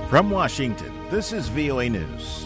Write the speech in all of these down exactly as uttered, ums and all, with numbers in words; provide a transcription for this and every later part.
From Washington, this is V O A News.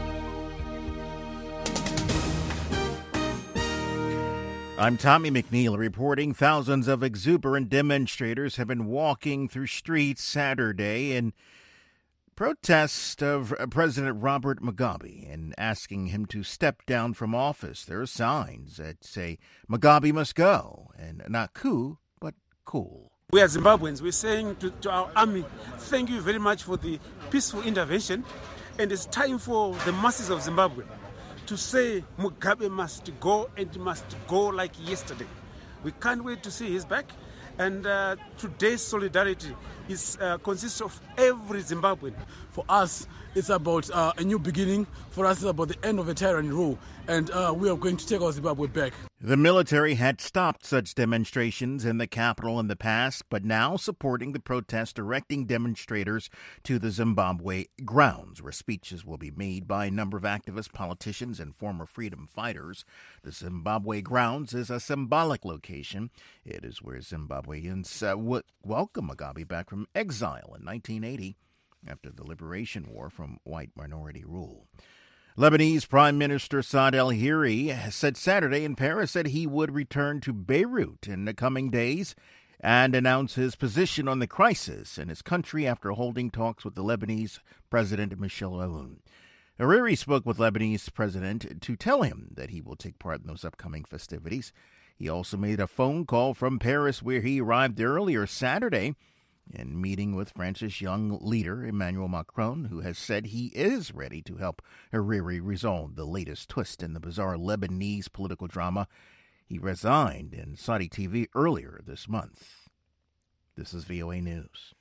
I'm Tommy McNeil reporting thousands of exuberant demonstrators have been walking through streets Saturday in protest of President Robert Mugabe and asking him to step down from office. There are signs that say Mugabe must go, and not coup, but cool. We are Zimbabweans. We're saying to, to our army, thank you very much for the peaceful intervention, and it's time for the masses of Zimbabwe to say Mugabe must go, and must go like yesterday. We can't wait to see his back, and uh, today's solidarity is uh, consists of every Zimbabwean. For us, it's about uh, a new beginning. For us, it's about the end of a tyranny rule, and uh, we are going to take our Zimbabwe back. The military had stopped such demonstrations in the capital in the past, but now supporting the protest, directing demonstrators to the Zimbabwe grounds, where speeches will be made by a number of activists, politicians, and former freedom fighters. The Zimbabwe grounds is a symbolic location. It is where Zimbabweans uh, w- welcome Mugabe back from exile in nineteen eighty after the liberation war from white minority rule. Lebanese Prime Minister Saad al-Hariri said Saturday in Paris that he would return to Beirut in the coming days and announce his position on the crisis in his country after holding talks with the Lebanese President Michel Aoun. Hariri spoke with Lebanese President to tell him that he will take part in those upcoming festivities. He also made a phone call from Paris, where he arrived earlier Saturday, in meeting with France's young leader, Emmanuel Macron, who has said he is ready to help Hariri resolve the latest twist in the bizarre Lebanese political drama. He resigned in Saudi T V earlier this month. This is V O A News.